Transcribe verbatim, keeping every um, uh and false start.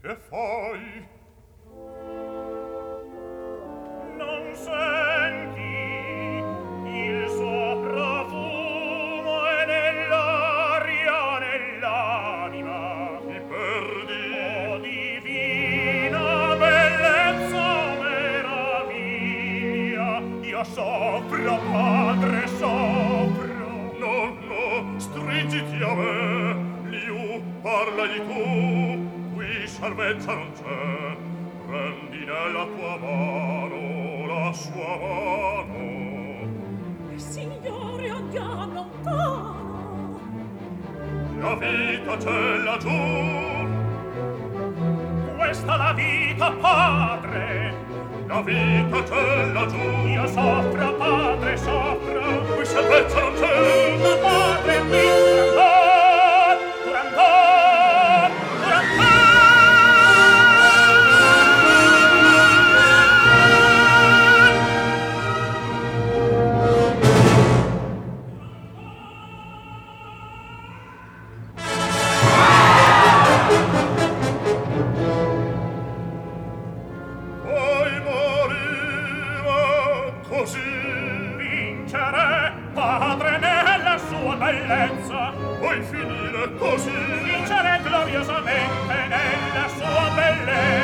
Che fai? Non senti il suo profumo è nell'aria, nell'anima. Ti perdi. Oh, divina bellezza, meraviglia, io soffro, padre, soffro. No, no, stringiti a me, Liu, parla di tu, qui salvezza non c'è, prendi nella tua mano la sua mano. Signore, andiamo lontano. La vita c'è laggiù, Questa la vita, padre. la vita c'è laggiù, Io soffro, padre, soffro. qui salvezza non c'è. Ma padre, qui Turandot, Turandot, Turandot. Poi moriva così, Vincere, padre, nella sua bellezza. poi finire così. Vincere gloriosamente nella sua bellezza.